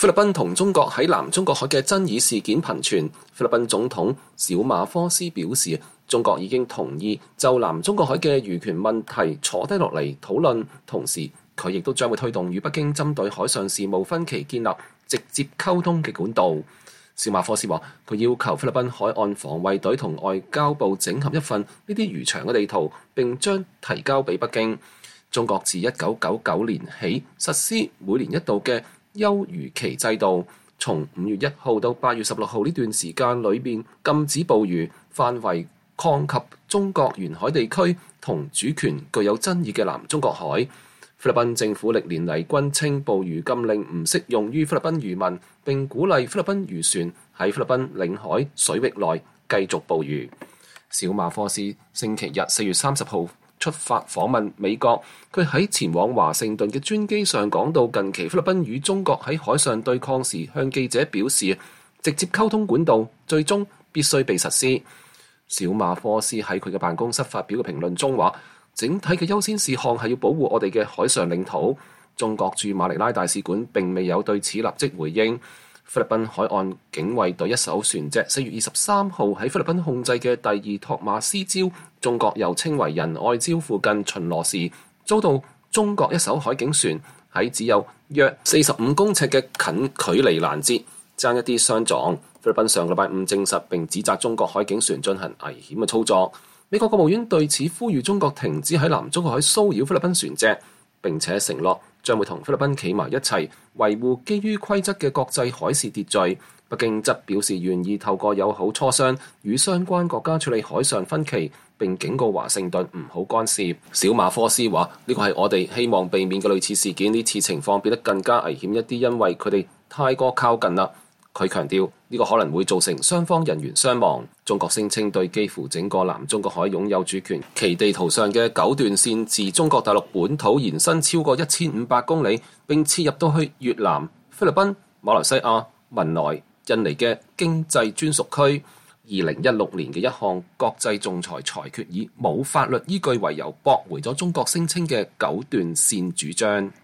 菲律賓同中國喺南中國海嘅爭議事件頻傳，菲律賓總統小馬科斯表示，中國已經同意就南中國海嘅漁權問題坐低落嚟討論，同時佢亦都將會推動與北京針對海上事務分歧建立直接溝通嘅管道。小馬科斯話：佢要求菲律賓海岸防衛隊同外交部整合一份呢啲漁場嘅地圖，並將提交俾北京。中國自1999年起實施每年一度嘅休漁期制度，從5月1號到8月16號呢段時間裏面禁止捕魚，範圍擴及中國沿海地區同主權具有爭議嘅南中國海。菲律賓政府歷年嚟均稱捕魚禁令唔適用於菲律賓漁民，並鼓勵菲律賓漁船喺菲律賓領海水域內繼續捕魚。小馬科斯星期日4月30號出發訪問美國，佢喺前往華盛頓嘅專機上講到，近期菲律賓與中國喺海上對抗時，向記者表示，直接溝通管道最終必須被實施。小馬科斯喺佢嘅辦公室發表嘅評論中話，整體嘅優先事項係要保護我哋嘅海上領土。中國駐馬尼拉大使館並未有對此立即回應。菲律賓海岸警衛隊一艘船隻4月23號喺菲律賓控制嘅第2托馬斯礁，中國又稱為仁愛礁附近巡邏時，遭到中國一艘海警船喺只有約45公尺嘅近距離攔截，爭一啲相撞。菲律賓上個禮拜5證實並指責中國海警船進行危險嘅操作。美國國務院對此呼籲中國停止喺南中國海騷擾菲律賓船隻，並且承諾將會同菲律賓企埋一齊維護基於規則嘅國際海事秩序。北京則表示願意透過友好磋商與相關國家處理海上分歧，並警告華盛頓唔好干涉。小馬科斯話：呢個係我哋希望避免嘅類似事件，呢次情況變得更加危險一啲，因為佢哋太過靠近啦。佢強調呢個可能會造成雙方人員傷亡。中國聲稱對幾乎整個南中國海擁有主權，其地圖上嘅9段線自中國大陸本土延伸超過1500公里，並切入到去越南、菲律賓、馬來西亞、文萊、印尼嘅經濟專屬區。2016年嘅一項國際仲裁裁決以冇法律依據為由，駁回咗中國聲稱嘅9段線主張。